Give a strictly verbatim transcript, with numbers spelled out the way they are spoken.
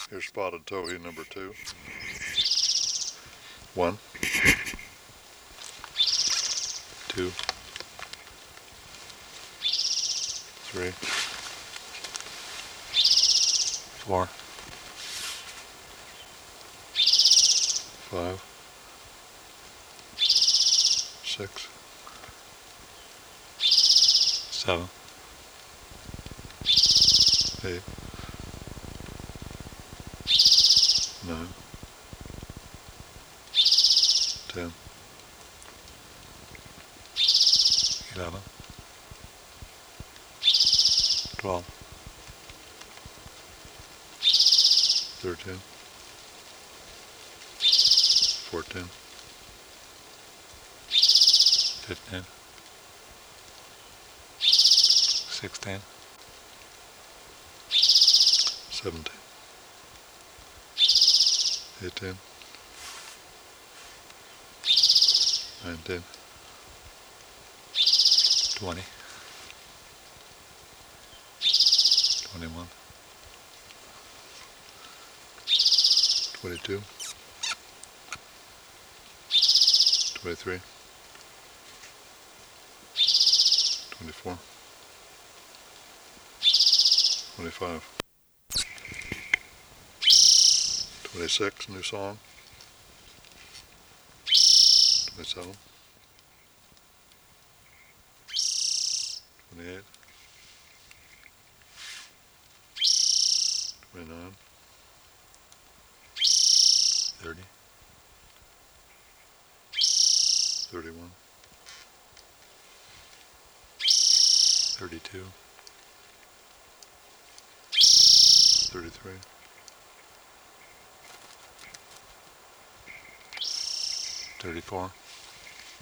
Here's spotted towhee number two. One, two, three, four, five, six, seven, eight, nine, ten, eleven, twelve, thirteen, fourteen, fifteen, sixteen, seventeen, eighteen, nineteen, twenty, twenty-one, twenty-two, twenty-three, twenty-four, twenty-five, twenty-six, new song, twenty-seven, twenty-eight, twenty-nine, thirty, thirty-one, thirty-two, thirty-three, thirty-four,